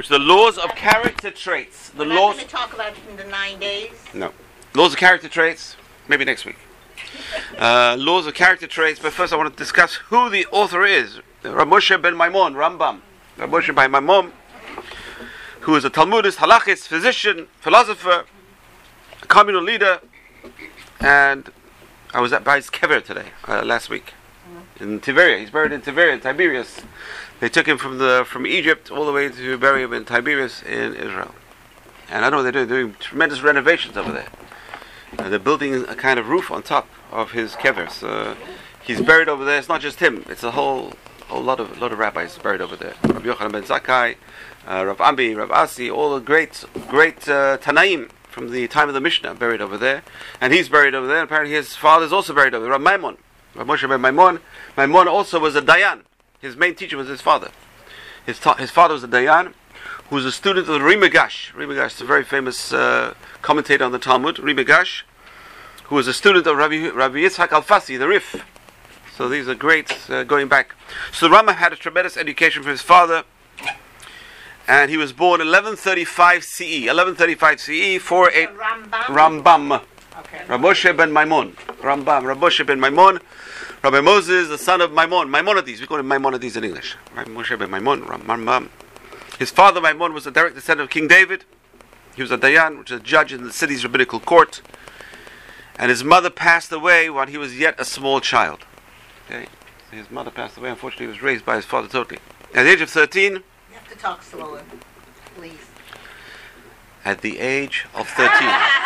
which are the laws of character traits. The We're laws. not going to talk about it in the 9 days. No. Laws of character traits, maybe next week. Laws of character traits, but first I want to discuss who the author is. Rav Moshe ben Maimon, Rambam. Rav Moshe ben Maimon, who is a Talmudist, halachist, physician, philosopher, a communal leader, and I was by his kever today, last week, in Tiberia. He's buried in Tiberia, in Tiberias. They took him from Egypt all the way to bury him in Tiberias in Israel. And I don't know what they're doing tremendous renovations over there. They're building a kind of roof on top of his kever. So he's buried over there. It's not just him. It's a whole lot of rabbis buried over there. Rabbi Yochanan ben Zakkai, Rav Ambi, Rav Asi, all the great Tanaim from the time of the Mishnah buried over there. And he's buried over there. And apparently his father's also buried over there. Rav Maimon. Rav Moshe ben Maimon. Maimon also was a Dayan. His main teacher was his father. His father was a Dayan, who was a student of the Rimigash. Rimigash is a very famous commentator on the Talmud. Rimigash, who was a student of Rabbi Yitzhak Alfasi, the Rif. So these are great going back. So Rambam had a tremendous education from his father, and he was born 1135 CE. 1135 CE, 48 Rambam. Okay. Rav Moshe ben Maimon. Rambam. Rav Moshe ben Maimon. Rabbi Moses, the son of Maimon. Maimonides. We call him Maimonides in English. Rav Moshe ben Maimon. Rambam. His father Maimon was a direct descendant of King David. He was a Dayan, which is a judge in the city's rabbinical court. And his mother passed away when he was yet a small child. Okay, his mother passed away. Unfortunately, he was raised by his father totally. At the age of 13. You have to talk slower, please. At the age of 13.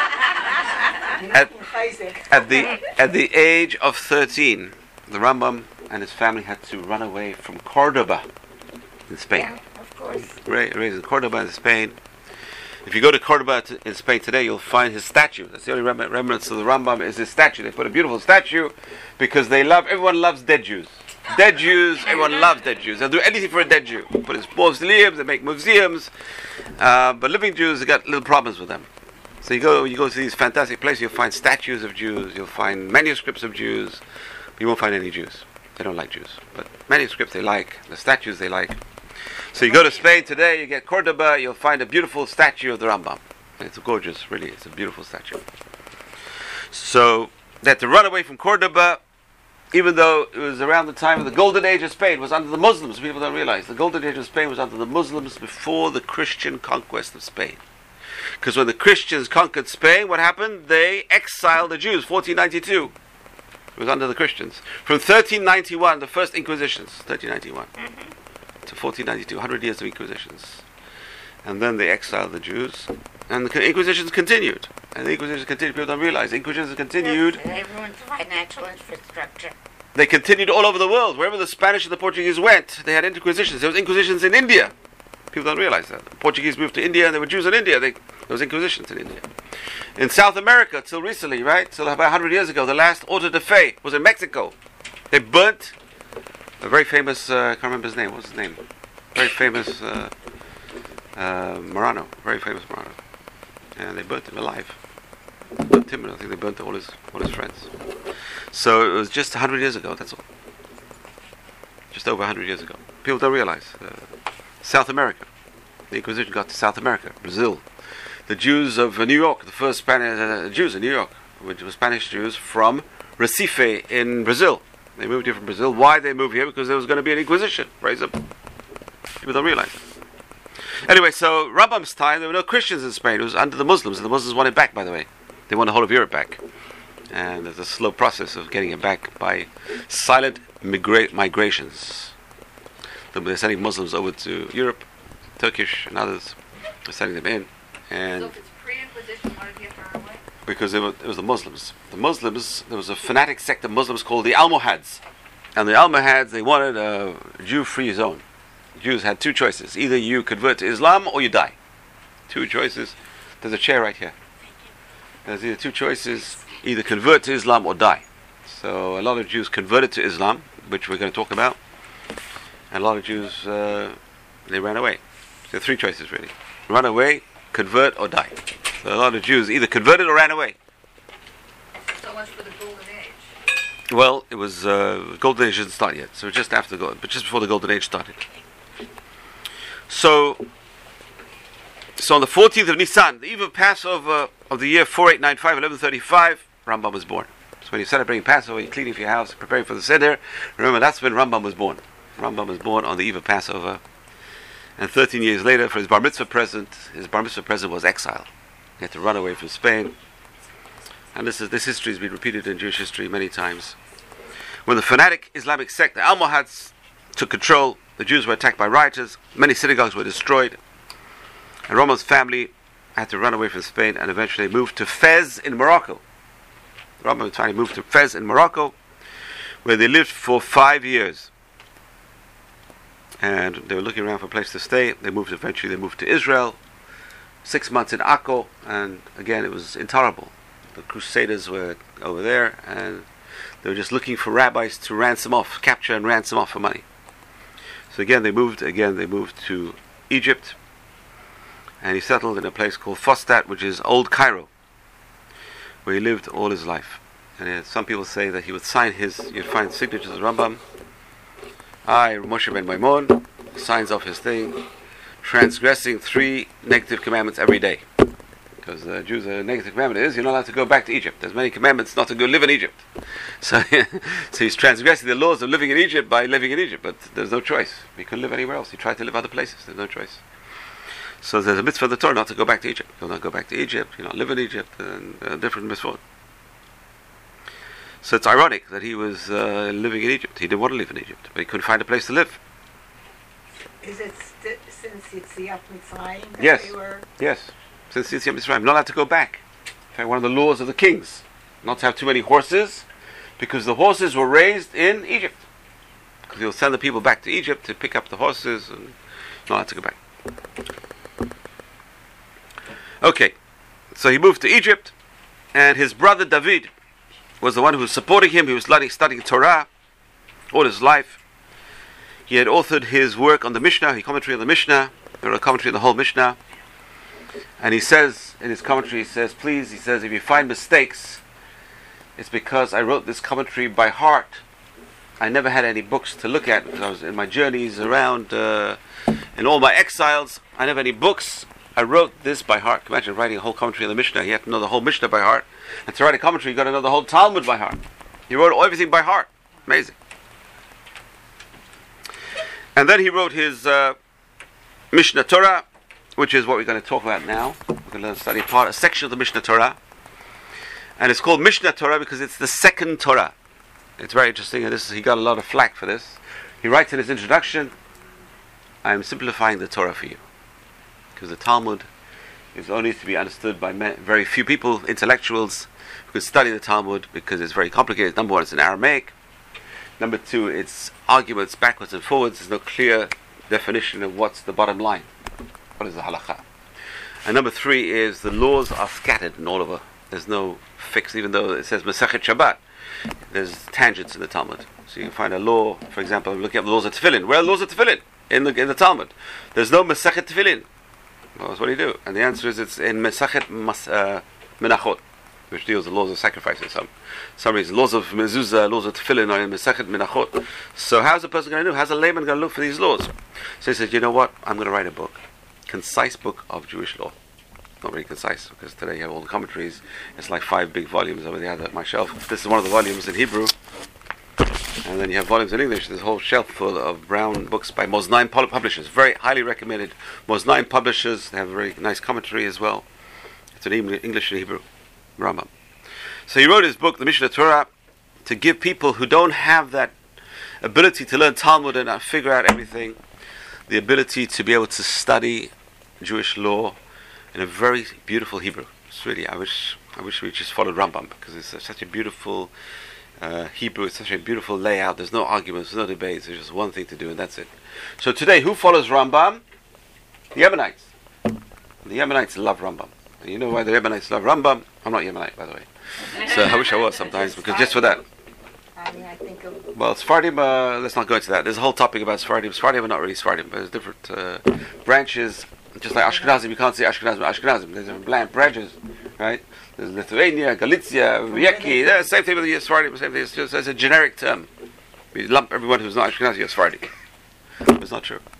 at the age of 13, the Rambam and his family had to run away from Cordoba in Spain. Yeah, of course. Raised in Cordoba in Spain. If you go to Cordoba in Spain today, you'll find his statue. That's the only remnants of the Rambam is his statue. They put a beautiful statue because everyone loves dead Jews. Dead Jews, everyone loves dead Jews. They'll do anything for a dead Jew. Put his mausoleums, they make museums. But living Jews, they got little problems with them. So you go to these fantastic places, you'll find statues of Jews, you'll find manuscripts of Jews. You won't find any Jews. They don't like Jews. But manuscripts they like, the statues they like. So you go to Spain today, you get Cordoba, you'll find a beautiful statue of the Rambam. It's gorgeous, really. It's a beautiful statue. So they had to run away from Cordoba, even though it was around the time of the Golden Age of Spain. It was under the Muslims. People don't realize. The Golden Age of Spain was under the Muslims before the Christian conquest of Spain. Because when the Christians conquered Spain, what happened? They exiled the Jews, 1492. It was under the Christians. From 1391, the first Inquisitions, 1391. To 1492, 100 years of Inquisitions. And then they exiled the Jews. And the Inquisitions continued. And the Inquisitions continued. People don't realize. The Inquisitions continued. Yes, everyone's financial infrastructure. They continued all over the world. Wherever the Spanish and the Portuguese went, they had Inquisitions. There was Inquisitions in India. People don't realize that. The Portuguese moved to India and there were Jews in India. There was Inquisitions in India. In South America, till recently, right? Till about 100 years ago, the last auto de fe was in Mexico. They burnt a very famous, I can't remember his name. What's his name? Very famous Marano. Very famous Marano. And they burnt him alive. Burnt him, and I think they burnt all his friends. So it was just 100 years ago, that's all. Just over 100 years ago. People don't realize. South America. The Inquisition got to South America, Brazil. The Jews of New York, the first Spanish Jews in New York, which were Spanish Jews from Recife in Brazil. They moved here from Brazil. Why they moved here? Because there was going to be an Inquisition. Very simple. People don't realize. Anyway, so Rambam's time, there were no Christians in Spain. It was under the Muslims. And the Muslims wanted it back, by the way. They want the whole of Europe back. And there's a slow process of getting it back by silent migrations. They're sending Muslims over to Europe, Turkish and others. They're sending them in. And So if it's pre-Inquisition, why did you have to run away? because it was the Muslims. The Muslims, there was a fanatic sect of Muslims called the Almohads. And the Almohads, they wanted a Jew-free zone. Jews had two choices. Either you convert to Islam or you die. Two choices. There's a chair right here. There's either two choices. Either convert to Islam or die. So a lot of Jews converted to Islam, which we're going to talk about. And a lot of Jews, they ran away. So there are three choices really. Run away, convert or die. So a lot of Jews either converted or ran away. So much for the Golden Age. Well, it was Golden Age didn't start yet, so just after but just before the Golden Age started. So So on the 14th of Nisan, the eve of Passover of the year 4895, 1135, Rambam was born. So when you're celebrating Passover, you're cleaning for your house, preparing for the Seder, remember that's when Rambam was born. Rambam was born on the eve of Passover. And 13 years later, for his bar mitzvah present was exile. He had to run away from Spain. And this history has been repeated in Jewish history many times. When the fanatic Islamic sect, the Almohads, took control, the Jews were attacked by rioters, many synagogues were destroyed, and Rambam's family had to run away from Spain and eventually moved to Fez in Morocco. Rambam finally moved to Fez in Morocco, where they lived for 5 years. And they were looking around for a place to stay. They moved to Israel, 6 months in Akko, and again it was intolerable. The Crusaders were over there, and they were just looking for rabbis to capture and ransom off for money. So again they moved to Egypt, and he settled in a place called Fostat, which is Old Cairo, where he lived all his life. And some people say that he would you'd find signatures of Rambam. I, Moshe ben Maimon, signs off his thing, transgressing 3 negative commandments every day. Because the Jews, a negative commandment is, you're not allowed to go back to Egypt. There's many commandments not to go live in Egypt. So he's transgressing the laws of living in Egypt by living in Egypt, but there's no choice. He couldn't live anywhere else. He tried to live other places. There's no choice. So there's a mitzvah of the Torah not to go back to Egypt. You'll not go back to Egypt, you'll not live in Egypt, and different mitzvot. So it's ironic that he was living in Egypt. He didn't want to live in Egypt, but he couldn't find a place to live. Is it since Yetziat Mitzrayim that Yes. they were... Yes. Since Yetziat Mitzrayim, not allowed to go back. In fact, one of the laws of the kings, not to have too many horses, because the horses were raised in Egypt. Because he'll send the people back to Egypt to pick up the horses, and not allowed to go back. Okay, so he moved to Egypt, and his brother David was the one who was supporting him. He was studying Torah all his life. He had authored his work on the Mishnah, he commentary on the Mishnah, he wrote a commentary on the whole Mishnah. And he says, in his commentary, he says, if you find mistakes, it's because I wrote this commentary by heart. I never had any books to look at because I was in my journeys around, in all my exiles. I never had any books. I wrote this by heart. Imagine writing a whole commentary on the Mishnah. You have to know the whole Mishnah by heart. And to write a commentary, you got to know the whole Talmud by heart. He wrote everything by heart. Amazing. And then he wrote his Mishnah Torah, which is what we're going to talk about now. We're going to study a section of the Mishnah Torah. And it's called Mishnah Torah because it's the second Torah. It's very interesting, and he got a lot of flack for this. He writes in his introduction, I am simplifying the Torah for you. Because the Talmud is only to be understood by very few people, intellectuals, who could study the Talmud because it's very complicated. Number one, it's in Aramaic. Number two, it's arguments backwards and forwards. There's no clear definition of what's the bottom line. What is the halakha? And number three is the laws are scattered in all over. There's no fix, even though it says Masechet Shabbat. There's tangents in the Talmud. So you can find a law, for example, looking at the laws of Tefillin. Where are the laws of Tefillin? In the Talmud. There's no Masechet Tefillin. Well, what do you do? And the answer is it's in Masechet Menachot, which deals with the laws of sacrifices. Some reason, laws of mezuzah, laws of tefillin are in Masechet Menachot. So how's a person going to do? How's a layman going to look for these laws? So he says, you know what? I'm going to write a book. Concise book of Jewish law. Not very concise, because today you have all the commentaries. It's like 5 big volumes over the other at my shelf. This is one of the volumes in Hebrew. And then you have volumes in English. There's a whole shelf full of brown books by Moznaim publishers. Very highly recommended. Moznaim publishers. They have a very nice commentary as well. It's in English and Hebrew. Rambam. So he wrote his book, the Mishnah Torah, to give people who don't have that ability to learn Talmud and figure out everything, the ability to be able to study Jewish law in a very beautiful Hebrew. It's really, I wish we just followed Rambam, because it's such a beautiful Hebrew. It's such a beautiful layout. There's no arguments, there's no debates. There's just one thing to do, and that's it. So today, who follows Rambam? The Yemenites. The Yemenites love Rambam. And you know why the Yemenites love Rambam? I'm not Yemenite, by the way. So I wish I was sometimes, because just for that. I think of... Well, Sephardim, let's not go into that. There's a whole topic about Sephardim. Sephardim are not really Sephardim, but there's different branches. Just like Ashkenazim, you can't say Ashkenazim. There's different branches, right? There's Lithuania, Galicia, Vyeki. Same thing with the Sephardim. Same thing. It's a generic term. We lump everyone who's not Ashkenazi as Sephardi. It's not true.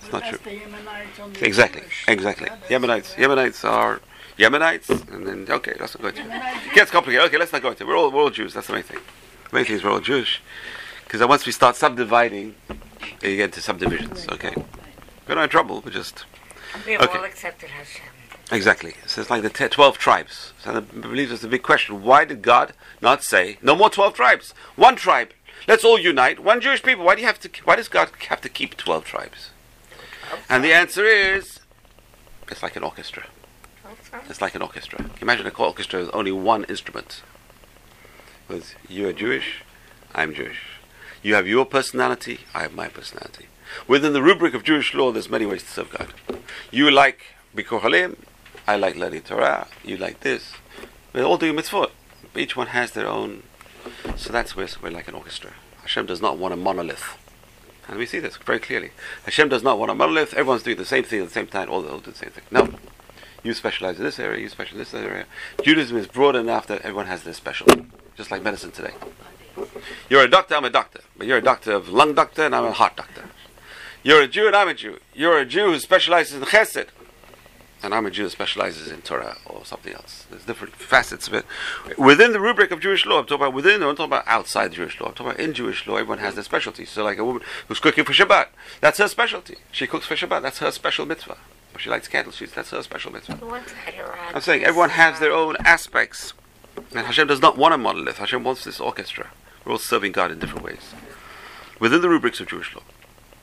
That's not true. The Yemenites on the Exactly, Jewish. exactly. Yeah, that's Yemenites are Yemenites, and then okay, let's not go into it. Gets complicated. Okay, let's not go into it. We're all Jews. That's the main thing. The main thing is we're all Jewish, because once we start subdividing, you get into subdivisions. Okay, we're not in trouble. We're just We have Okay. all accepted Hashem. exactly. So it's like the 12 tribes. So I believe it's a big question. Why did God not say no more 12 tribes? One tribe. Let's all unite. One Jewish people. Why does God have to keep 12 tribes? And the answer is, it's like an orchestra. It's like an orchestra. Can you imagine an orchestra with only one instrument? Because you are Jewish, I'm Jewish. You have your personality, I have my personality. Within the rubric of Jewish law, there's many ways to serve God. You like Bikur Halim, I like learning Torah, you like this. We're all doing mitzvot. Each one has their own. So that's where we're like an orchestra. Hashem does not want a monolith. And we see this very clearly. Hashem does not want a monolith. Everyone's doing the same thing at the same time. All do the same thing. No. You specialize in this area, you specialize in this area. Judaism is broad enough that everyone has their specialty. Just like medicine today. You're a doctor, I'm a doctor. But you're a doctor of lung doctor and I'm a heart doctor. You're a Jew and I'm a Jew. You're a Jew who specializes in chesed. And I'm a Jew who specializes in Torah or something else. There's different facets of it. Within the rubric of Jewish law, I'm talking about within, I'm talking about outside Jewish law. I'm talking about in Jewish law, everyone has their specialty. So like a woman who's cooking for Shabbat, that's her specialty. She cooks for Shabbat, that's her special mitzvah. If she likes candle sheets, that's her special mitzvah. I'm saying everyone has their own aspects. And Hashem does not want a monolith. Hashem wants this orchestra. We're all serving God in different ways. Within the rubrics of Jewish law.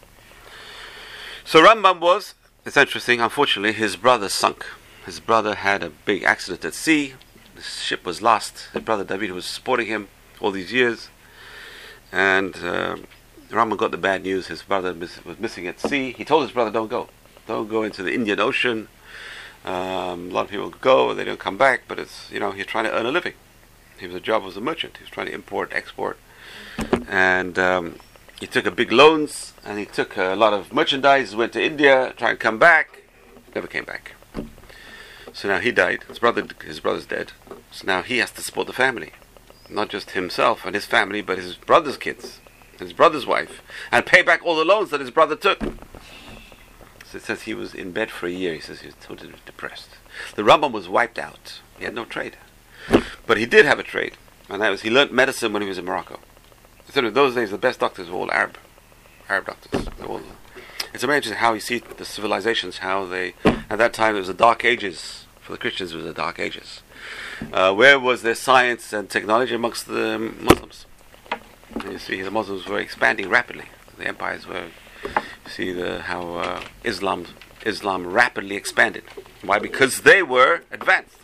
So Rambam was, it's interesting, unfortunately, his brother sunk. His brother had a big accident at sea. The ship was lost. His brother David was supporting him all these years. And Rambam got the bad news. His brother was missing at sea. He told his brother, don't go. Don't go into the Indian Ocean. A lot of people go, they don't come back, but it's, he's trying to earn a living. His job was a merchant. He was trying to import, export. And he took a big loans, and he took a lot of merchandise, went to India, tried to come back, never came back. So now he died. His brother's dead. So now he has to support the family. Not just himself and his family, but his brother's kids, his brother's wife, and pay back all the loans that his brother took. So it says he was in bed for a year. He says he was totally depressed. The Rambam was wiped out. He had no trade. But he did have a trade. And that was, he learned medicine when he was in Morocco. So in those days, the best doctors were all Arab doctors. It's amazing how you see the civilizations, how they, at that time it was the Dark Ages. For the Christians, it was the Dark Ages. Where was their science and technology amongst the Muslims? And you see the Muslims were expanding rapidly. The empires were, you see how Islam rapidly expanded. Why? Because they were advanced.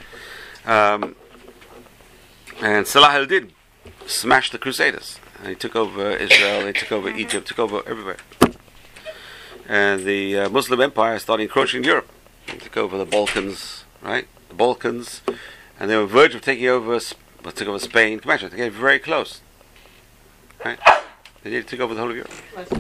And Salah al-Din smashed the Crusaders. And he took over Israel, he took over Egypt, took over everywhere. And the Muslim Empire started encroaching Europe. He took over the Balkans, right? The Balkans. And they were on the verge of taking over Spain. Imagine, they came very close. Right? They nearly took over the whole of Europe.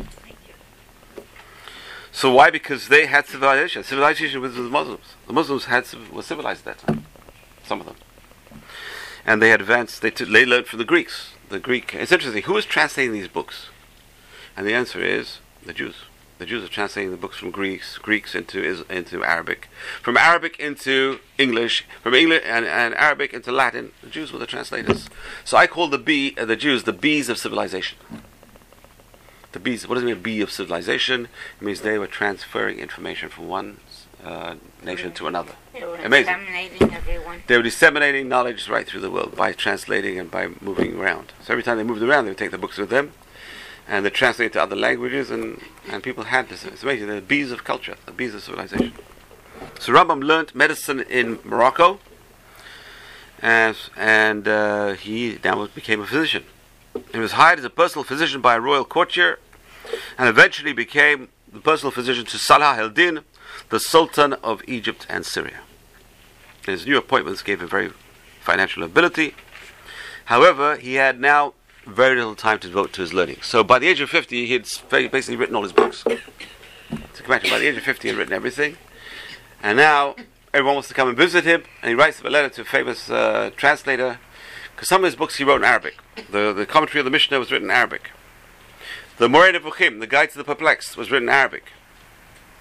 So why? Because they had civilization. Civilization was the Muslims. The Muslims were civilized at that time. Some of them. And they advanced, they learned from the Greeks. It's interesting, who is translating these books? And the answer is the Jews. The Jews are translating the books from Greeks into Arabic. From Arabic into English, from English and Arabic into Latin. The Jews were the translators. So I call the Jews the bees of civilization. The bees, what does it mean, bee of civilization? It means they were transferring information from one nation to another. They were Amazing. disseminating everyone. They were disseminating knowledge right through the world by translating and by moving around. So every time they moved around, they would take the books with them, and they translate to other languages, and people had this. It's amazing. They're the bees of culture, the bees of civilization. So Rambam learned medicine in Morocco, and he now became a physician. He was hired as a personal physician by a royal courtier, and eventually became the personal physician to Salah al-Din, the Sultan of Egypt and Syria. His new appointments gave him very financial ability. However, he had now very little time to devote to his learning. So by the age of 50, he had basically written all his books. So imagine, by the age of 50, he had written everything. And now, everyone wants to come and visit him, and he writes a letter to a famous translator, because some of his books he wrote in Arabic. The commentary of the Mishnah was written in Arabic. The Moreh Nevuchim, the Guide to the Perplexed, was written in Arabic.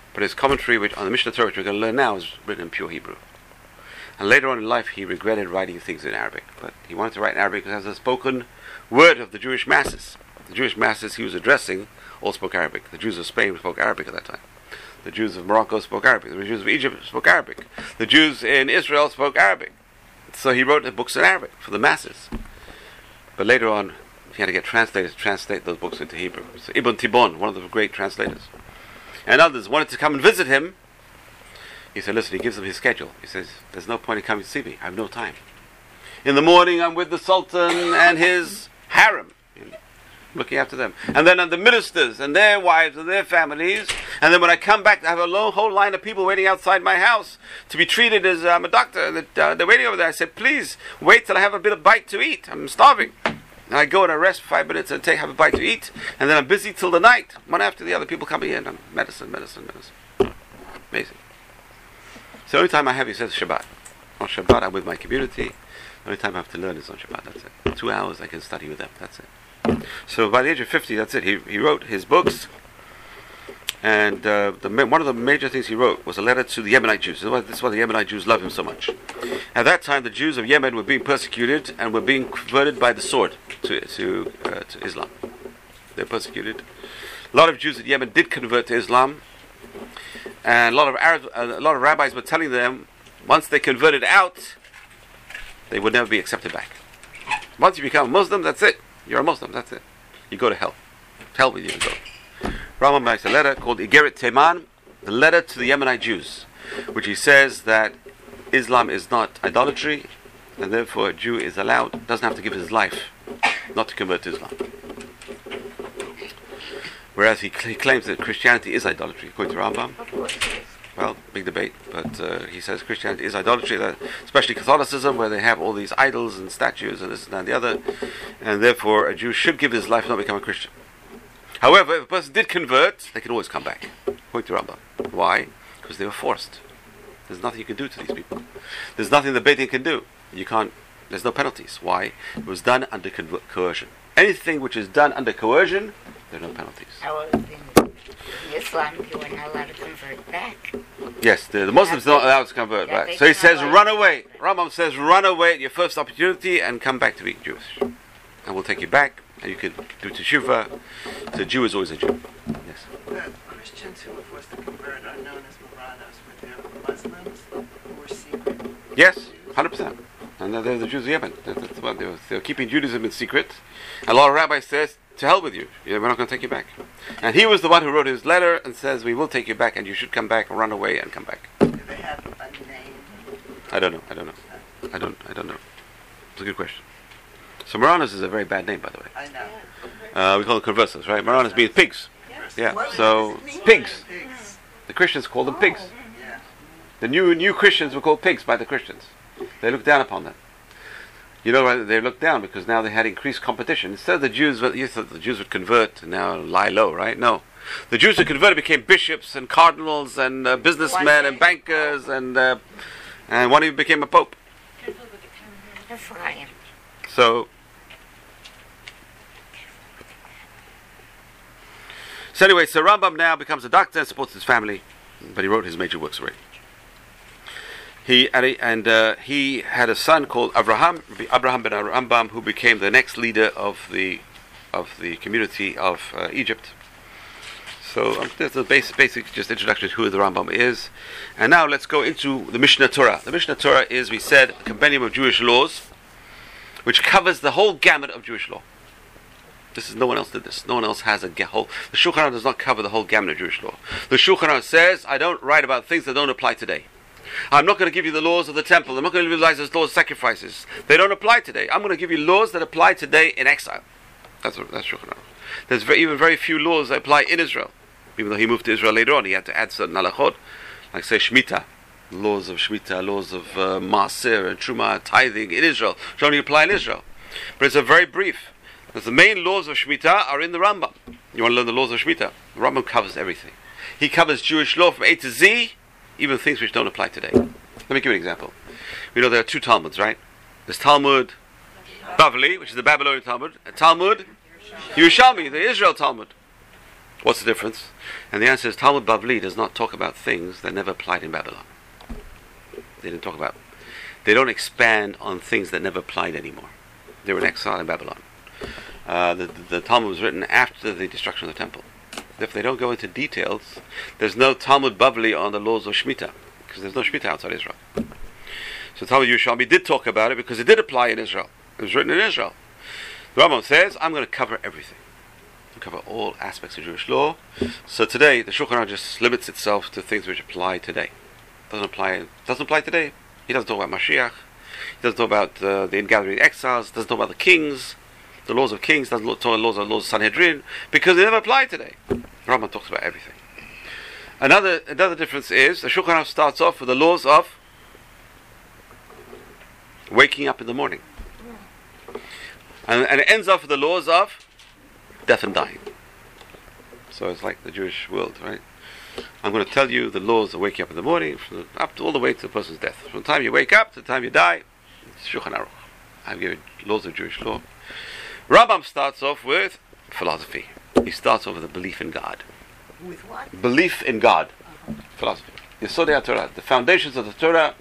But his commentary on the Mishnah Torah, which we're going to learn now, is written in pure Hebrew. And later on in life, he regretted writing things in Arabic. But he wanted to write in Arabic because it has a spoken word of the Jewish masses. The Jewish masses he was addressing all spoke Arabic. The Jews of Spain spoke Arabic at that time. The Jews of Morocco spoke Arabic. The Jews of Egypt spoke Arabic. The Jews in Israel spoke Arabic. So he wrote the books in Arabic for the masses. But later on, he had to get translators to translate those books into Hebrew. So Ibn Tibbon, one of the great translators, and others wanted to come and visit him. He said, listen, he gives them his schedule. He says, there's no point in coming to see me. I have no time. In the morning, I'm with the Sultan and his harem, looking after them. And then the ministers and their wives and their families. And then when I come back, I have a whole line of people waiting outside my house to be treated as I'm a doctor. And they're waiting over there. I said, please, wait till I have a bit of bite to eat. I'm starving. And I go and I rest for 5 minutes and have a bite to eat. And then I'm busy till the night, one after the other, people coming in. And medicine. Amazing. So the only time I have, he says, Shabbat. On Shabbat, I'm with my community. The only time I have to learn is on Shabbat. That's it. 2 hours I can study with them. That's it. So by the age of 50, that's it. He wrote his books. And one of the major things he wrote was a letter to the Yemenite Jews. This is why the Yemenite Jews love him so much. At that time, the Jews of Yemen were being persecuted and were being converted by the sword to Islam. They were persecuted. A lot of Jews in Yemen did convert to Islam. And a lot of rabbis were telling them, once they converted out, they would never be accepted back. Once you become a Muslim, that's it. You're a Muslim, that's it. You go to hell. Hell with you to go. Rambam writes a letter called Igeret Teman, the letter to the Yemenite Jews, which he says that Islam is not idolatry, and therefore a Jew is allowed, doesn't have to give his life not to convert to Islam. Whereas he claims that Christianity is idolatry, according to Rambam. Well, big debate, but he says Christianity is idolatry, especially Catholicism, where they have all these idols and statues and this and that and the other, and therefore a Jew should give his life not become a Christian. However, if a person did convert, they can always come back, according to Rambam. Why? Because they were forced. There's nothing you can do to these people. There's nothing the Beit Din can do. There's no penalties. Why? It was done under coercion. Anything which is done under coercion, there are no penalties. In Islam, you are not allowed to convert back. Yes, the Muslims are not allowed to convert back. So he says, run away. Rambam says, run away at your first opportunity and come back to being Jewish. And we'll take you back, and you can do teshuvah. The Jew is always a Jew. Yes. The Christians who were forced to convert are known as Maranas, but they're Muslims who were secret. Yes, 100%. And they're the Jews of Yemen. They're keeping Judaism in secret. A lot of rabbis says, to hell with you. We're not going to take you back. And he was the one who wrote his letter and says, we will take you back and you should come back, run away and come back. Do they have a name? I don't know. It's a good question. So Maranas is a very bad name, by the way. I know. We call them conversos, right? Maranas means pigs. Yeah, so pigs. The Christians call them pigs. Yeah. The new Christians were called pigs by the Christians. They looked down upon them. You know why they looked down? Because now they had increased competition. Instead of you thought the Jews would convert and now lie low, right? No. The Jews who converted became bishops and cardinals and businessmen and bankers and one even became a pope. So anyway, so Rambam now becomes a doctor and supports his family, but he wrote his major works already. He had a son called Abraham ben Rambam, who became the next leader of the community of Egypt. So there's a basic just introduction to who the Rambam is. And now let's go into the Mishnah Torah. The Mishnah Torah is, we said, a compendium of Jewish laws, which covers the whole gamut of Jewish law. No one else did this. No one else has a whole. The Shulchan Aruch does not cover the whole gamut of Jewish law. The Shulchan Aruch says, I don't write about things that don't apply today. I'm not going to give you the laws of the temple. I'm not going to give you the laws of sacrifices. They don't apply today. I'm going to give you laws that apply today in exile. That's Shulchan Aruch. There's even very few laws that apply in Israel. Even though he moved to Israel later on, he had to add certain halachot, like say Shemitah, laws of Shemitah, laws of Maaser and Truma, tithing in Israel, which only apply in Israel. But it's a very brief. Because the main laws of Shemitah are in the Rambam. You want to learn the laws of Shemitah? The Rambam covers everything. He covers Jewish law from A to Z, even things which don't apply today. Let me give you an example. We know there are two Talmuds, right? There's Talmud Bavli, which is the Babylonian Talmud, and Talmud Yerushalmi, the Israel Talmud. What's the difference? And the answer is Talmud Bavli does not talk about things that never applied in Babylon. They didn't talk about. They don't expand on things that never applied anymore. They were in exile in Babylon. The Talmud was written after the destruction of the temple. If they don't go into details, there's no Talmud Bavli on the laws of Shemitah, because there's no Shemitah outside Israel. So Talmud Yerushalmi did talk about it because it did apply in Israel. It was written in Israel. The Rambam says, I'm going to cover everything. I'll cover all aspects of Jewish law. So today, the Shulchan Aruch just limits itself to things which apply today. Doesn't apply today. He doesn't talk about Mashiach. He doesn't talk about the ingathering exiles. Doesn't talk about the kings, the laws of kings. Doesn't talk about the laws of Sanhedrin, because they never apply today. The Rambam talks about everything. Another difference is the Shulchan Aruch starts off with the laws of waking up in the morning, and it ends off with the laws of death and dying. So it's like the Jewish world, right? I'm going to tell you the laws of waking up in the morning, up to all the way to the person's death. From the time you wake up to the time you die, it's Shulchan Aruch. I've given laws of Jewish law. Rambam starts off with philosophy. He starts off with a belief in God. With what? Belief in God. Philosophy. Yesodei HaTorah, the foundations of the Torah.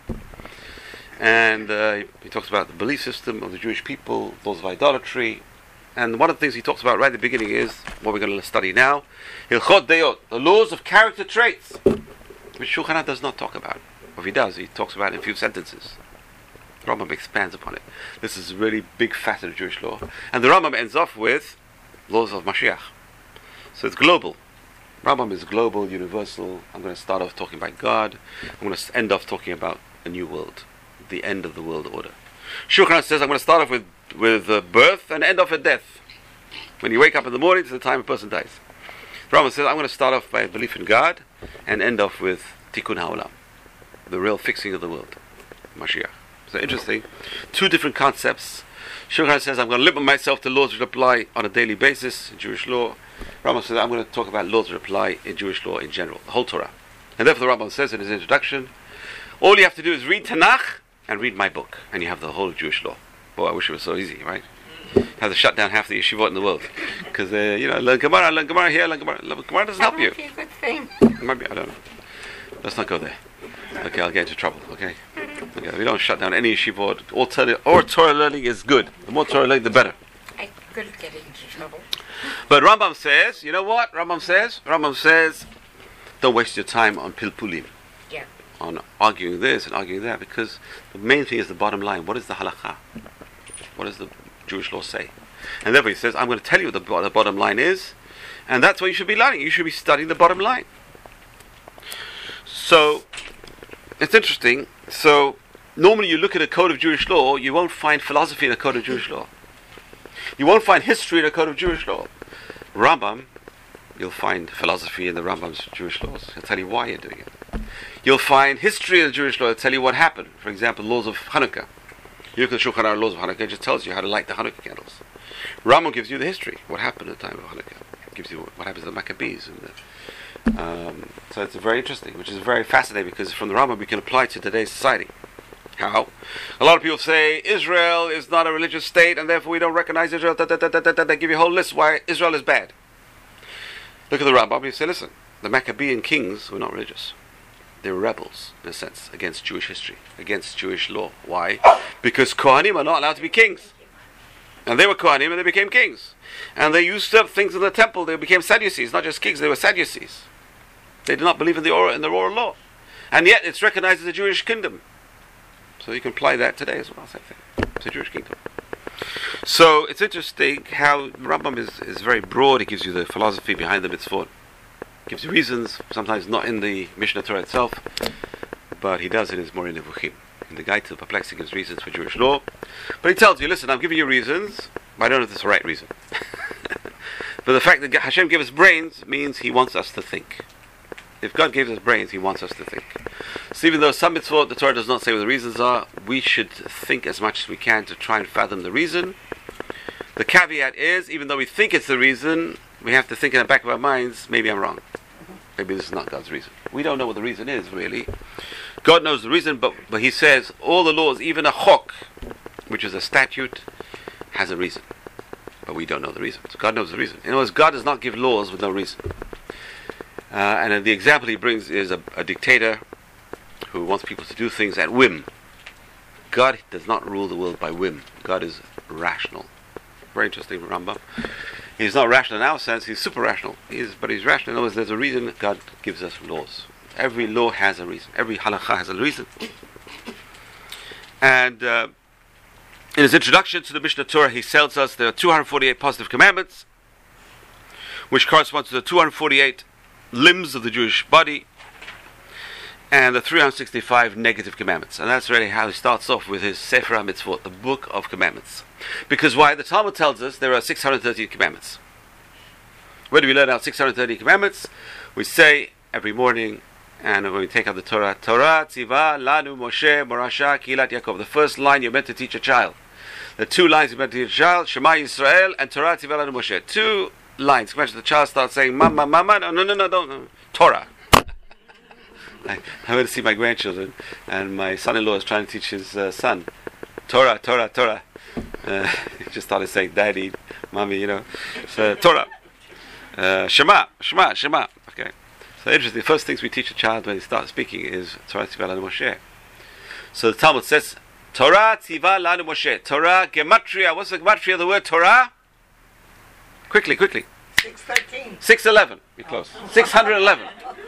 And he talks about the belief system of the Jewish people, laws of idolatry. And one of the things he talks about right at the beginning is what we're going to study now, Hilchot Deot, the laws of character traits, which Shulchan Aruch does not talk about. Or if he does, he talks about it in a few sentences. The Rambam expands upon it. This is a really big facet of Jewish law. And the Rambam ends off with laws of Mashiach. So it's global. Rambam is global, universal. I'm going to start off talking about God. I'm going to end off talking about a new world, the end of the world order. Shulchan Aruch says I'm going to start off with birth and end off with death. When you wake up in the morning to the time a person dies. Rambam says I'm going to start off by belief in God and end off with Tikkun HaOlam, the real fixing of the world, Mashiach. So interesting. Two different concepts. Shulchan Aruch says I'm going to limit myself to laws which apply on a daily basis in Jewish law. Rambam says I'm going to talk about laws that apply in Jewish law in general, the whole Torah. And therefore the Rambam says in his introduction, all you have to do is read Tanakh and read my book, and you have the whole of Jewish law. Boy, I wish it was so easy, right? Have to shut down half the yeshivot in the world, because learn Gemara here, learn Gemara doesn't help you. That might be a good thing. Maybe, I don't know. Let's not go there. Okay, I'll get into trouble. Okay, we don't shut down any yeshivot. All Torah learning is good. The more Torah learning, the better. I could get into trouble. But Rambam says, you know what? Rambam says, don't waste your time on pilpulim. Yeah. On arguing this and arguing that, because the main thing is the bottom line. What is the halakha? What does the Jewish law say? And therefore he says, I'm going to tell you what the bottom line is, and that's what you should be learning. You should be studying the bottom line. So, it's interesting. So, normally you look at a code of Jewish law, you won't find philosophy in a code of Jewish law. You won't find history in a code of Jewish law. Rambam, you'll find philosophy in the Rambam's Jewish laws. He'll tell you why you're doing it. You'll find history in the Jewish law. He'll tell you what happened. For example, laws of Hanukkah. You look at the Shulchan Aruch laws of Hanukkah, it just tells you how to light the Hanukkah candles. Rambam gives you the history, what happened at the time of Hanukkah. It gives you what happens to the Maccabees. So it's very interesting, which is very fascinating, because from the Rambam we can apply it to today's society. How? A lot of people say Israel is not a religious state, and therefore we don't recognize Israel. They give you a whole list why Israel is bad. Look at the Rambam, you say, listen, the Maccabean kings were not religious. They were rebels, in a sense, against Jewish history, against Jewish law. Why? Because Kohanim are not allowed to be kings. And they were Kohanim and they became kings. And they used up things in the temple. They became Sadducees, not just kings, they were Sadducees. They did not believe in the oral law. And yet it's recognized as a Jewish kingdom. So you can apply that today as well, same thing. It's a Jewish kingdom. So it's interesting how Rambam is very broad. He gives you the philosophy behind the mitzvot. Gives you reasons, sometimes not in the Mishnah Torah itself, but he does it in his Moreh Nevuchim. In the Guide to the Perplexing gives reasons for Jewish law. But he tells you, listen, I'm giving you reasons, but I don't know if it's the right reason. But the fact that Hashem gave us brains means he wants us to think. If God gave us brains, he wants us to think. So even though some mitzvot, the Torah does not say what the reasons are, we should think as much as we can to try and fathom the reason. The caveat is, even though we think it's the reason, we have to think in the back of our minds, maybe I'm wrong. Maybe this is not God's reason. We don't know what the reason is, really. God knows the reason, but he says all the laws, even a chok, which is a statute, has a reason. But we don't know the reason. So God knows the reason. In other words, God does not give laws with no reason. And then the example he brings is a dictator who wants people to do things at whim. God does not rule the world by whim. God is rational. Very interesting, Rambam. He's not rational in our sense, he's super rational. But he's rational. In other words, there's a reason God gives us laws. Every law has a reason. Every halakha has a reason. And in his introduction to the Mishnah Torah, he tells us there are 248 positive commandments, which correspond to the 248 limbs of the Jewish body, and the 365 negative commandments. And that's really how he starts off with his Sefer HaMitzvot, the Book of Commandments. Because why? The Talmud tells us there are 613 commandments. Where do we learn our 613 commandments? We say every morning, and when we take out the Torah, Torah tziva lanu Moshe morasha kilat Yaakov. The first line you're meant to teach a child. The two lines you're meant to teach a child, Shema Yisrael and Torah tziva lanu Moshe. Two lines. Imagine the child starts saying, Mama, Mama, no, don't. Torah. I went to see my grandchildren, and my son-in-law is trying to teach his son, Torah. He just started saying, Daddy, Mommy, So, Torah. Shema. Okay. So interesting. The first things we teach a child when he starts speaking is Torah Tziva Lanu Moshe. So the Talmud says, Torah Tziva Lanu Moshe. Torah Gematria. What's the Gematria of the word Torah? Quickly. 613. 611. Be close. 611.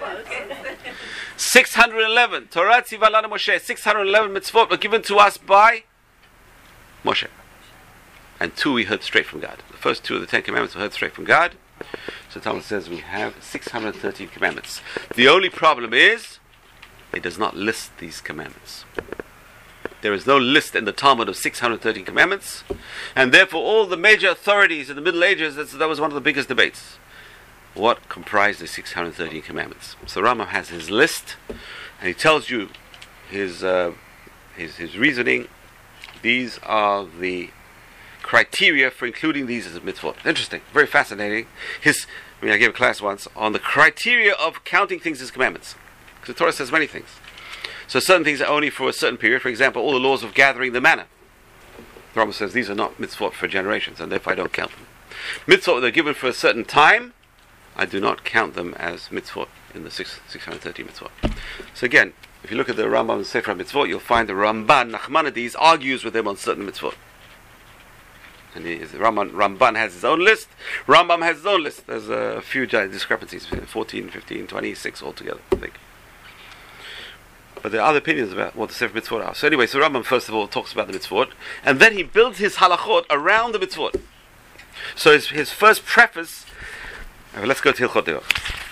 611. Torah Tziva Lanu Moshe. 611 mitzvot were given to us by Moshe. And 2 we heard straight from God. The first 2 of the 10 commandments were heard straight from God. So Talmud says we have 613 commandments. The only problem is it does not list these commandments. There is no list in the Talmud of 613 commandments, and therefore all the major authorities in the Middle Ages, that was one of the biggest debates. What comprised the 613 commandments? So Rambam has his list, and he tells you his reasoning. These are the criteria for including these as a mitzvot. Interesting, very fascinating. I gave a class once on the criteria of counting things as commandments. Because the Torah says many things. So certain things are only for a certain period. For example, all the laws of gathering the manna. The Rambam says these are not mitzvot for generations, and therefore I don't count them. Mitzvot that are given for a certain time, I do not count them as mitzvot in the 613 mitzvot. So again, if you look at the Rambam Sefer HaMitzvot, you'll find the Ramban, Nachmanides, argues with him on certain mitzvot. And Ramban has his own list. Rambam has his own list. There's a few discrepancies, 14, 15, 26 altogether, I think. But there are other opinions about what the Sefer Mitzvot are. So anyway, Rambam first of all talks about the mitzvot, and then he builds his halachot around the mitzvot. So his first preface. Let's go to Hilchot Deot.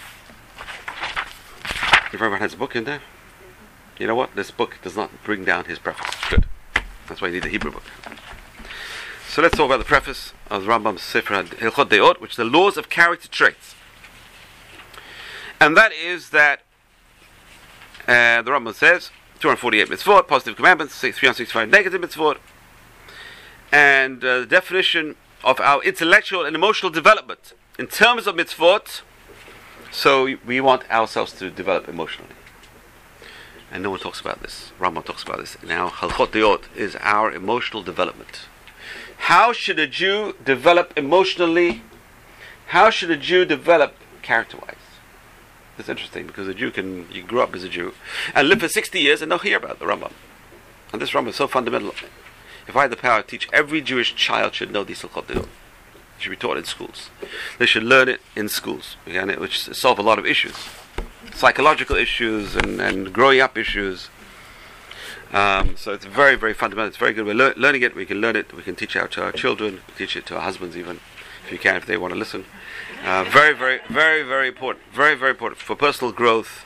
If everyone has a book in there, you know what? This book does not bring down his preface. Good. That's why you need the Hebrew book. So let's talk about the preface of Rambam's Sefer Hilchot Deot, which is the laws of character traits. And that is that the Rambam says 248 mitzvot, positive commandments, 365 negative mitzvot, and the definition of our intellectual and emotional development in terms of mitzvot. So we want ourselves to develop emotionally, and no one talks about this. Rambam talks about this. Now, Hilchot Deot is our emotional development. How should a Jew develop emotionally? How should a Jew develop character-wise? It's interesting because you grow up as a Jew and live for 60 years and not hear about the Rambam. And this Rambam is so fundamental. If I had the power to teach, every Jewish child should know these Hilchot Deot. It should be taught in schools. They should learn it in schools, which solve a lot of issues, psychological issues and growing up issues. So it's very, very fundamental. It's very good. We're learning it. We can learn it. We can teach it to our children. Teach it to our husbands, even if they want to listen. Very, very, very, very important. Very, very important for personal growth.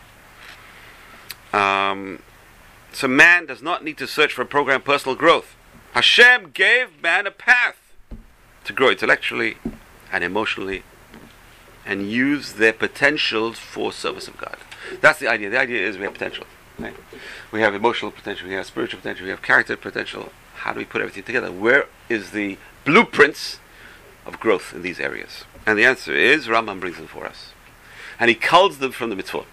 So man does not need to search for a program of personal growth. Hashem gave man a path to grow intellectually and emotionally and use their potentials for service of God. That's the idea. The idea is we have potential. Right? We have emotional potential, we have spiritual potential, we have character potential. How do we put everything together? Where is the blueprints of growth in these areas? And the answer is Rambam brings them for us. And he culls them from the mitzvot.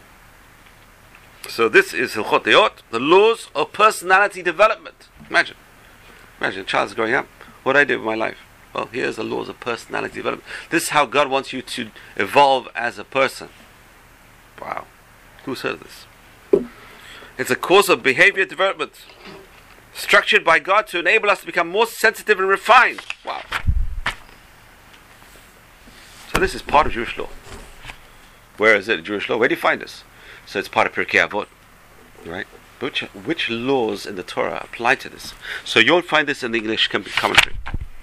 So this is Hilchot Deot, the laws of personality development. Imagine a child's growing up. What do I do with my life? Well, here's the laws of personality development. This is how God wants you to evolve as a person. Wow. Who's heard of this? It's a course of behavior development, structured by God to enable us to become more sensitive and refined. Wow. So this is part of Jewish law. Where is it in Jewish law? Where do you find this? So it's part of Pirkei Avot, right? Which laws in the Torah apply to this? So you won't find this in the English commentary.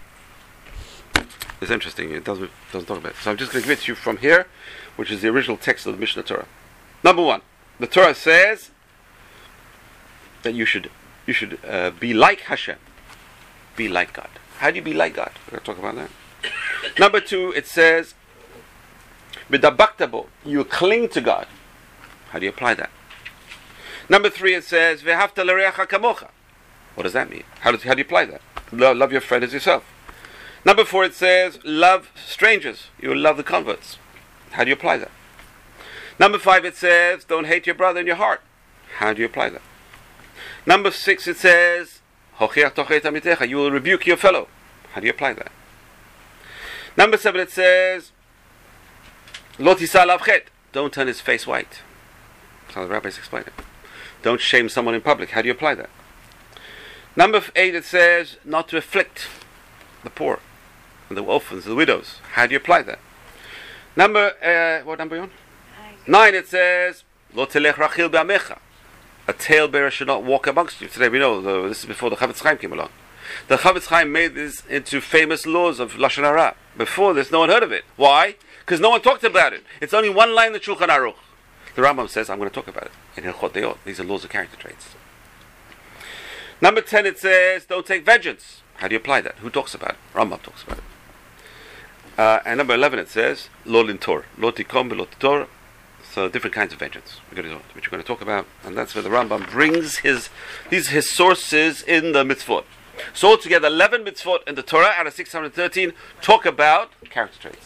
It's interesting. It doesn't talk about it. So I'm just going to give it to you from here, which is the original text of the Mishnah Torah. Number one, the Torah says that you should be like Hashem, be like God. How do you be like God? We're going to talk about that. Number two, it says, "B'dabaktabo," you cling to God. How do you apply that? Number three, it says, "V'havta l'reacha kamocha." What does that mean? How do you apply that? Love your friend as yourself. Number four, it says, "Love strangers." You love the converts. How do you apply that? Number five, it says, "Don't hate your brother in your heart." How do you apply that? Number six, it says, "Hochiach tochet amitecha," you will rebuke your fellow. How do you apply that? Number seven, it says, "Lo tisa alav chet," don't turn his face white. That's how the rabbis explain it. Don't shame someone in public. How do you apply that? Number 8, it says not to afflict the poor, and the orphans, the widows. How do you apply that? What number are you on? 9, it says, "Lo telech rachil be'amecha." A talebearer should not walk amongst you. Today we know, this is before the Chavetz Chaim came along. The Chavetz Chaim made this into famous laws of Lashon Hara. Before this, no one heard of it. Why? Because no one talked about it. It's only one line in the Shulchan Aruch. The Rambam says, I'm going to talk about it. In Hilchot Deot, these are laws of character traits. Number 10, it says, don't take vengeance. How do you apply that? Who talks about it? Rambam talks about it. And number 11, it says, Lo lintor, lo tikom, lo titor. So different kinds of vengeance, which we're going to talk about. And that's where the Rambam brings his sources in the mitzvot. So altogether, 11 mitzvot in the Torah out of 613 talk about character traits.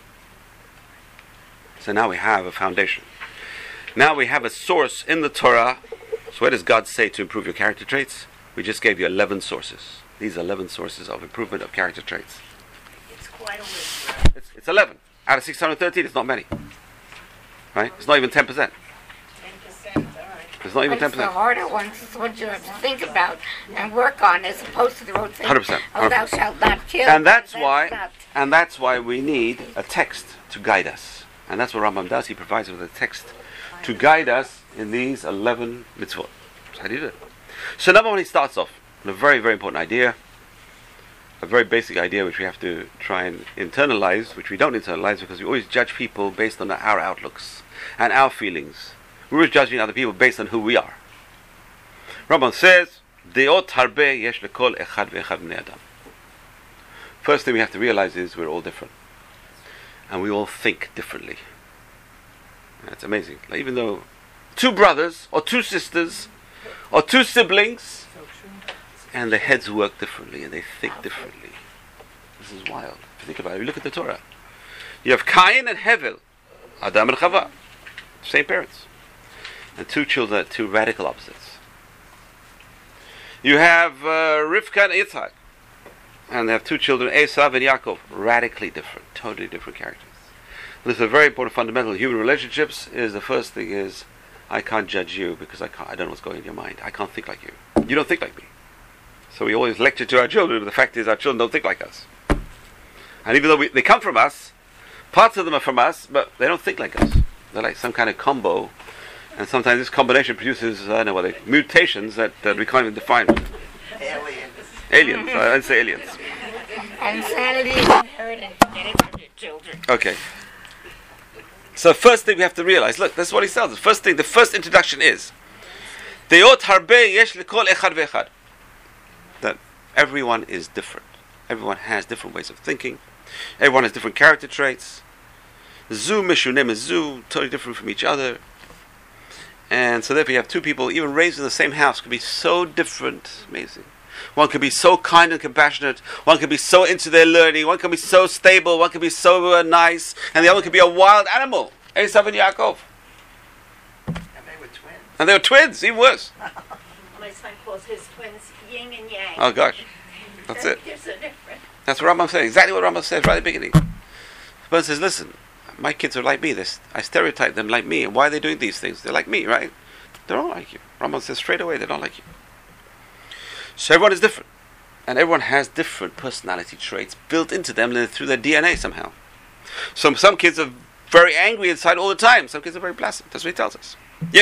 So now we have a foundation. Now we have a source in the Torah. So where does God say to improve your character traits? We just gave you 11 sources. These are 11 sources of improvement of character traits. It's quite a list. It's 11. Out of 613, it's not many. Right? It's not even 10%. 10%, all right. It's not even But it's the 10%. harder ones is what you have to think about and work on, as opposed to the road thing. 100%. Oh, thou shalt not kill. And that's not. why we need a text to guide us. And that's what Rambam does. He provides us with a text to guide us in these 11 mitzvot. So how do you do it? So number one, he starts off with a very, very important idea. A very basic idea which we have to try and internalize, which we don't internalize because we always judge people based on our outlooks and our feelings. We're always judging other people based on who we are. Rambam says, Deot harbe yesh lekol echad ve'echad bnei adam. First thing we have to realize is we're all different. And we all think differently. That's amazing. Like, even though two brothers or two sisters or two siblings, and their heads work differently and they think differently. This is wild. If you think about it, you look at the Torah. You have Cain and Hevel, Adam and Chava, same parents, and two children at two radical opposites. You have Rivka and Yitzhak, and they have two children, Esav and Yaakov, radically different, totally different characters. And this is a very important fundamental in human relationships. Is the first thing is, I can't judge you because I don't know what's going in your mind. I can't think like you. You don't think like me. So we always lecture to our children, but the fact is our children don't think like us. And even though they come from us, parts of them are from us, but they don't think like us. They're like some kind of combo, and sometimes this combination produces, mutations that we can't even define. Aliens. I didn't say aliens. Insanity is inherited. Get it from your children. Okay. So first thing we have to realize, look, that's what he tells us. The first introduction is, Deot harbe yesh lekol echad ve'echad. That everyone is different. Everyone has different ways of thinking. Everyone has different character traits. Zu mishunim is zu, totally different from each other. And so therefore you have two people, even raised in the same house, could be so different. Amazing. One could be so kind and compassionate. One could be so into their learning. One could be so stable. One could be so nice. And the other could be a wild animal. Esav and Yaakov. And they were twins, even worse. My son calls his twins yin and yang. Oh gosh. That's it. They're so different. That's what Rambam says. Exactly what Rambam says right at the beginning. The person says, listen, my kids are like me. I stereotype them like me. And why are they doing these things? They're like me, right? They don't like you. Rambam says straight away they don't like you. So everyone is different. And everyone has different personality traits built into them through their DNA somehow. Some kids are very angry inside all the time. Some kids are very placid. That's what he tells us.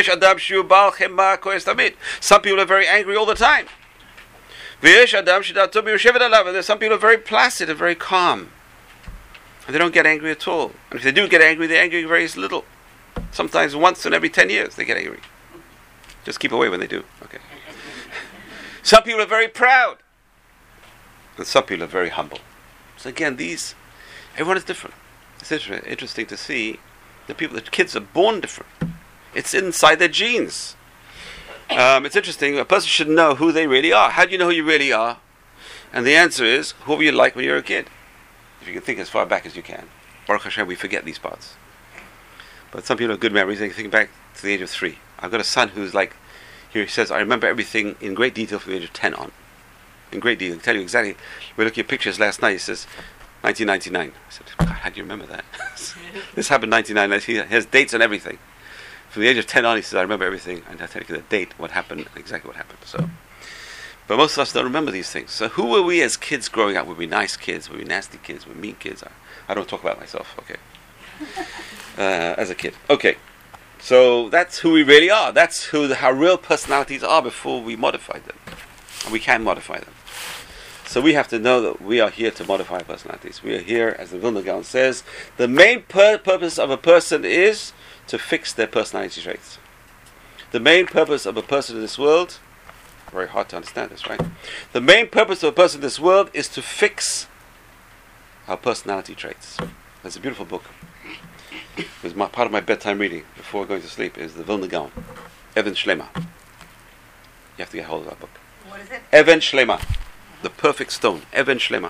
Some people are very angry all the time. And there's some people are very placid and very calm. And they don't get angry at all. And if they do get angry, they're angry very little. Sometimes once in every 10 years they get angry. Just keep away when they do. Okay. Some people are very proud. And some people are very humble. So again, everyone is different. It's interesting to see the kids are born different. It's inside their genes. It's interesting. A person should know who they really are. How do you know who you really are? And the answer is, who were you like when you were a kid? If you can think as far back as you can. Baruch Hashem, we forget these parts. But some people have good memories. They can think back to the age of 3. I've got a son who's like, here he says, I remember everything in great detail from the age of 10 on. In great detail. I can tell you exactly. We were looking at pictures last night. He says, 1999. I said, God, how do you remember that? This happened in 1999. He has dates and everything. From the age of 10 on, he says, I remember everything. And I tell you the date, what happened, exactly what happened. So, but most of us don't remember these things. So who were we as kids growing up? Were we nice kids? Were we nasty kids? Were we mean kids? I don't talk about myself, okay. As a kid. Okay. So that's who we really are. That's how real personalities are before we modify them. And we can modify them. So we have to know that we are here to modify personalities. We are here, as the Vilna Gaon says, the main purpose of a person is to fix their personality traits. The main purpose of a person in this world, very hard to understand this, right? The main purpose of a person in this world is to fix our personality traits. That's a beautiful book. It was part of my bedtime reading before going to sleep is the Vilna Gaon, Even Shlema. You have to get hold of that book. What is it? Even Shlema, the perfect stone. Even Shlema.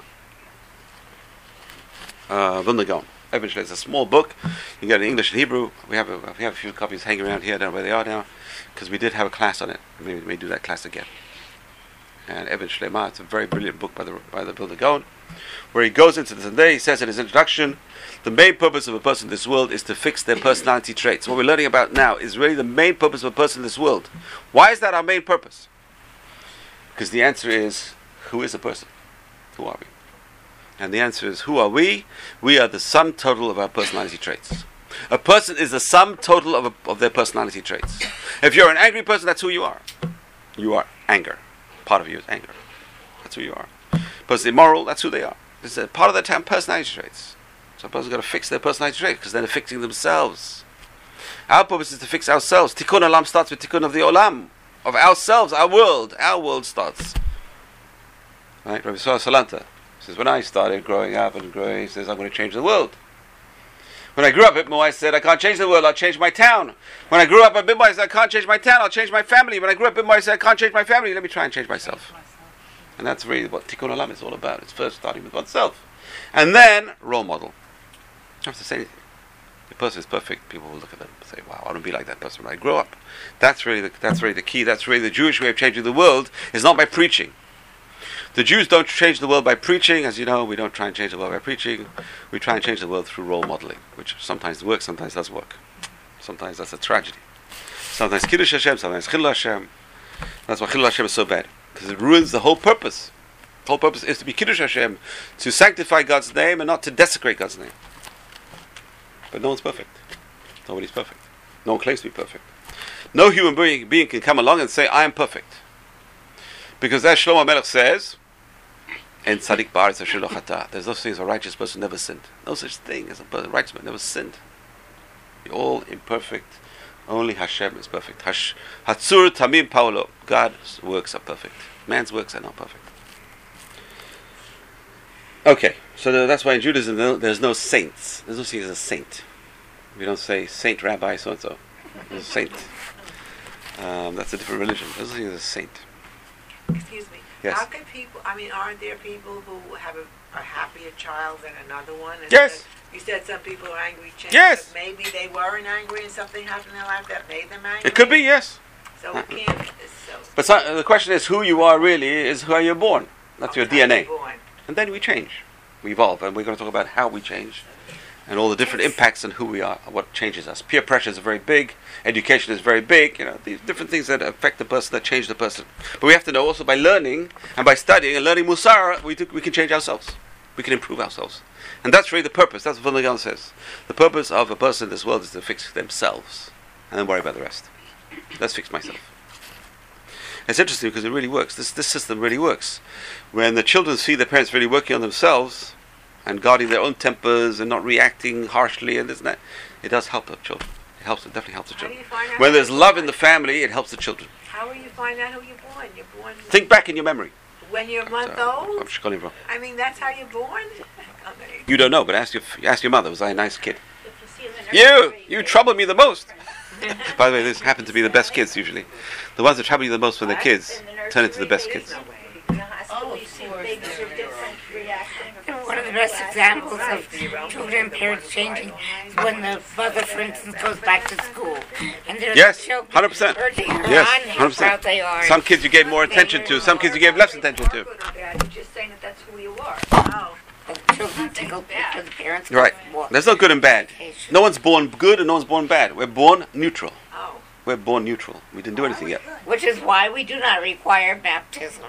Vilna Gaon. Even Shlema. It's a small book. You can get it in English and Hebrew. We have a few copies hanging around here. I don't know where they are now, because we did have a class on it. Maybe we may do that class again. And Even Shlema, it's a very brilliant book by the Vilna Gaon, where he goes into this. And there he says in his introduction, the main purpose of a person in this world is to fix their personality traits. What we're learning about now is really the main purpose of a person in this world. Why is that our main purpose? Because the answer is, who is a person? Who are we? And the answer is, who are we? We are the sum total of our personality traits. A person is the sum total of their personality traits. If you're an angry person, that's who you are. You are anger. Part of you is anger. That's who you are. Person immoral, that's who they are. It's a part of their personality traits. So a person's got to fix their personality traits because they're fixing themselves. Our purpose is to fix ourselves. Tikkun olam starts with tikkun of the olam, of ourselves, our world. Our world starts. Right? Rabbi Yisrael Salanta says, when I started growing up and growing, he says, I'm going to change the world. When I grew up a bit more, I said, I can't change the world, I'll change my town. When I grew up a bit more, I said, I can't change my town, I'll change my family. When I grew up a bit more, I said, I can't change my family, let me try and change myself. And that's really what Tikkun Olam is all about. It's first starting with oneself. And then, role model. You don't have to say anything. If the person is perfect, people will look at them and say, wow, I want to be like that person when I grow up. That's really the key. That's really the Jewish way of changing the world, is not by preaching. The Jews don't change the world by preaching. As you know, we don't try and change the world by preaching. We try and change the world through role modeling, which sometimes works, sometimes doesn't work. Sometimes that's a tragedy. Sometimes Kiddush Hashem, sometimes Chillul Hashem. That's why Chillul Hashem is so bad, because it ruins the whole purpose. The whole purpose is to be Kiddush Hashem, to sanctify God's name and not to desecrate God's name. But no one's perfect. Nobody's perfect. No one claims to be perfect. No human being can come along and say, I am perfect. Because as Shlomo Melech says, and tzaddik ba'aretz asher lo chata. There's no such thing as a righteous person never sinned. No such thing as a righteous man never sinned. You're all imperfect. Only Hashem is perfect. Hatzur tamim paulo. God's works are perfect. Man's works are not perfect. Okay, so that's why in Judaism there's no saints. There's no such thing as a saint. We don't say Saint Rabbi so and so. There's a saint. That's a different religion. There's no such thing as a saint. Excuse me. Yes. How can people, aren't there people who have a happier child than another one? And Yes. You said some people are angry children. Yes. But maybe they weren't angry and something happened in their life that made them angry. It could be, yes. So we can't. But the question is, who you are really is how you're born. That's your DNA. Born. And then we change. We evolve. And we're going to talk about how we change. and all the different impacts on who we are, what changes us. Peer pressure is very big. Education is very big. These different things that affect the person, that change the person. But we have to know also by learning and by studying and learning Musar, we can change ourselves. We can improve ourselves. And that's really the purpose. That's what Vilna Gaon says. The purpose of a person in this world is to fix themselves and then worry about the rest. Let's fix myself. It's interesting because it really works. This system really works. When the children see their parents really working on themselves and guarding their own tempers and not reacting harshly and this and that, it does help the children. It definitely helps the How do children. you find out When who there's you're love born? in the family, it helps the children. How will you find out who you're born? You're born Think back in your memory. when you're a month I'm old? just calling you wrong. I mean, that's how you're born? You don't know, but ask your mother. Was I a nice kid? You trouble me the most. By the way, this happen to be the best kids usually. The ones that trouble you the most when they're kids turn into the best kids. One of the best examples of children and parents changing is when the mother, for instance, goes back to school. And there's Yes, children 100%. urging her Yes, on how 100%. proud they are. Some kids you gave more attention to, some kids you gave less attention to. Good or bad, you're just saying that that's who you are. Oh. The children take a picture of the parents. Right. More. There's no good and bad. No one's born good and no one's born bad. We're born neutral. Oh. We're born neutral. We didn't do anything yet. Which is why we do not require baptism.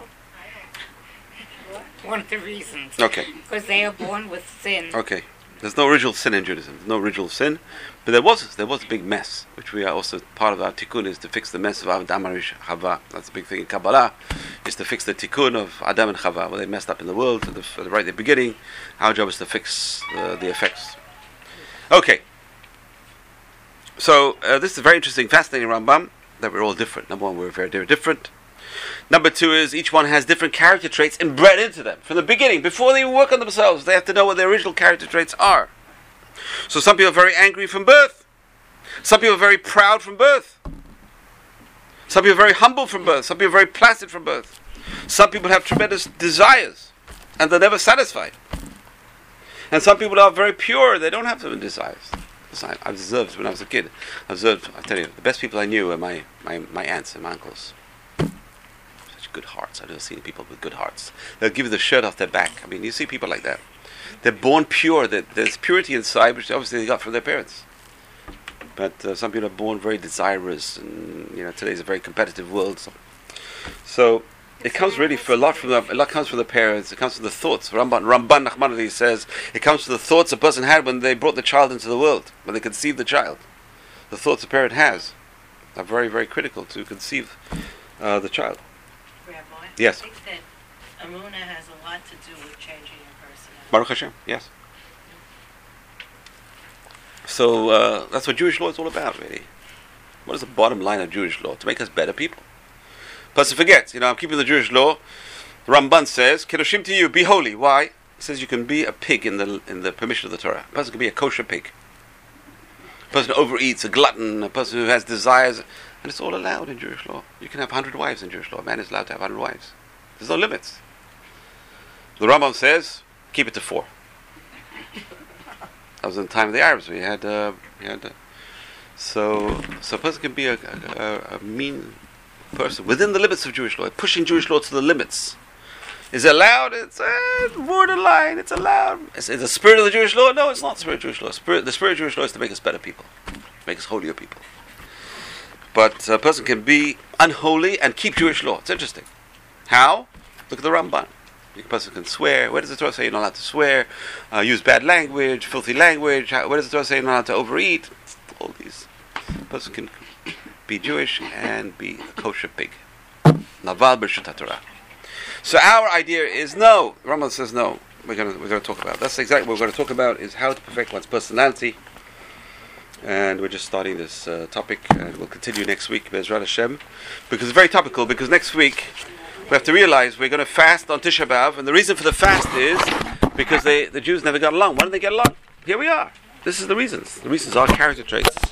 One of the reasons. Okay. Because they are born with sin. Okay. There's no original sin in Judaism. There's no original sin. But there was a big mess, which we are also part of our tikkun is to fix the mess of Adam and Chava. That's a big thing in Kabbalah, is to fix the tikkun of Adam and Chava, where they messed up in the world right at the beginning. Our job is to fix the effects. Okay. So this is a very interesting, fascinating Rambam, that we're all different. Number one, we're very, very different. Number two is each one has different character traits inbred into them. From the beginning, before they even work on themselves, they have to know what their original character traits are. So some people are very angry from birth. Some people are very proud from birth. Some people are very humble from birth. Some people are very placid from birth. Some people have tremendous desires and they're never satisfied. And some people are very pure. They don't have so many desires. I've observed when I was a kid. I tell you, the best people I knew were my aunts and my uncles. Such good hearts. I've never seen people with good hearts. They'll give you the shirt off their back. I mean, you see people like that. They're born pure. There's purity inside, which obviously they got from their parents. But some people are born very desirous, and today's a very competitive world. So it comes really a lot comes from the parents. It comes from the thoughts. Ramban Nachmanides says it comes from the thoughts a person had when they brought the child into the world, when they conceived the child. The thoughts a parent has are very, very critical to conceive the child. Rabbi, Yes. I think that Amuna has a lot to do with changing your personality. Baruch Hashem, yes. So that's what Jewish law is all about, really. What is the bottom line of Jewish law? To make us better people. Person forgets, I'm keeping the Jewish law. The Ramban says, Kedoshim to you, be holy. Why? He says you can be a pig in the permission of the Torah. A person can be a kosher pig. A person who overeats, a glutton, a person who has desires. And it's all allowed in Jewish law. You can have 100 wives in Jewish law. A man is allowed to have 100 wives. There's no limits. The Rambam says, keep it to 4. That was in the time of the Arabs. So a person can be a mean person within the limits of Jewish law, pushing Jewish law to the limits. Is it allowed? It's borderline. It's allowed. Is the spirit of the Jewish law? No, it's not the spirit of Jewish law. The spirit of Jewish law is to make us better people, make us holier people. But a person can be unholy and keep Jewish law. It's interesting. How? Look at the Ramban. A person can swear. Where does the Torah say you're not allowed to swear? Use bad language, filthy language. Where does the Torah say you're not allowed to overeat? All these. A person can be Jewish and be a kosher pig. Naval b'rshut HaTorah. So our idea is no. Rambam says no. We're going to talk about. That's exactly what we're going to talk about. Is how to perfect one's personality. And we're just starting this topic, and we'll continue next week, Be'ezrat Hashem, because it's very topical. Because next week we have to realize we're going to fast on Tisha B'av, and the reason for the fast is because the Jews never got along. Why didn't they get along? Here we are. This is the reasons. The reasons are character traits.